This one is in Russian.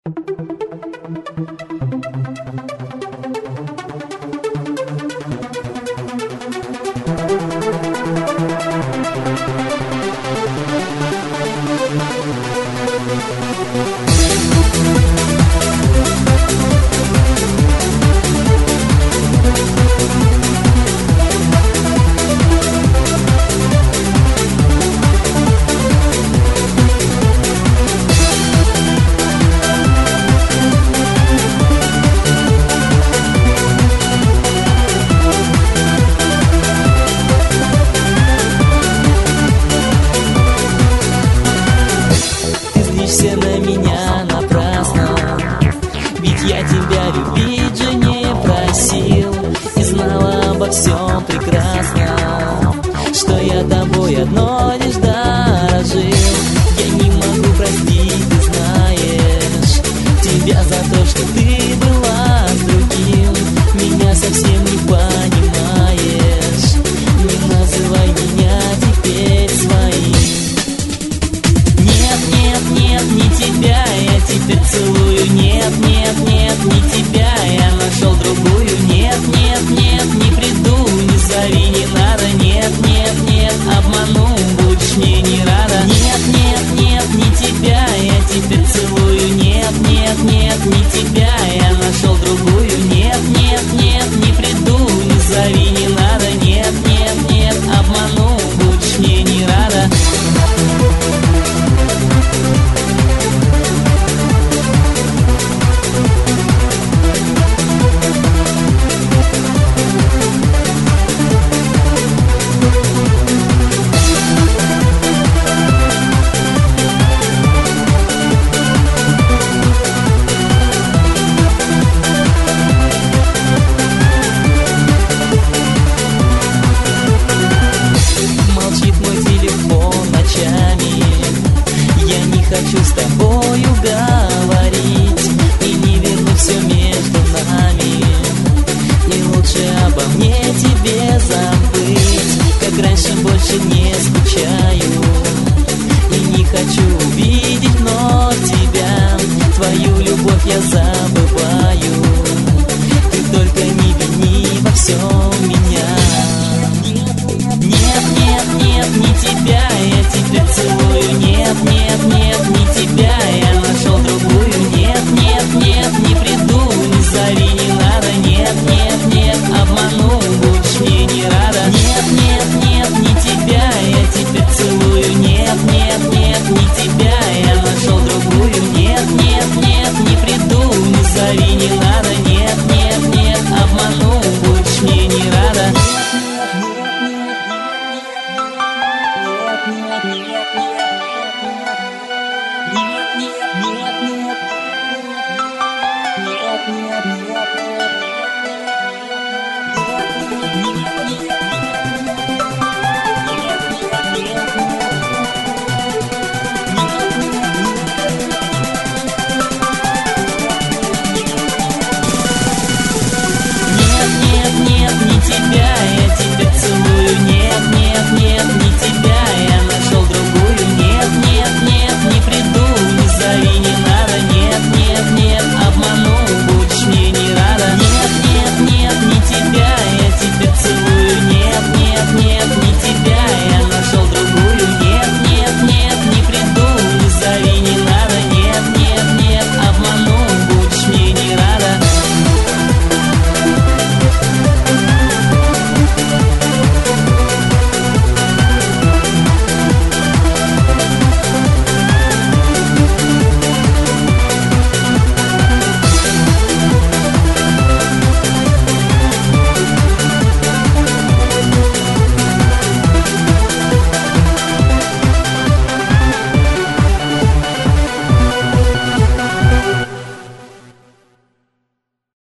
На меня напрасно, ведь я тебя любить же не просил и знала обо всем прекрасно, что я тобой одной лишь дорожил. Я не могу простить, ты знаешь, тебя за то, что ты была с другим. Меня совсем не понимаешь, не называй меня теперь своим. Нет, не тебя я теперь целую.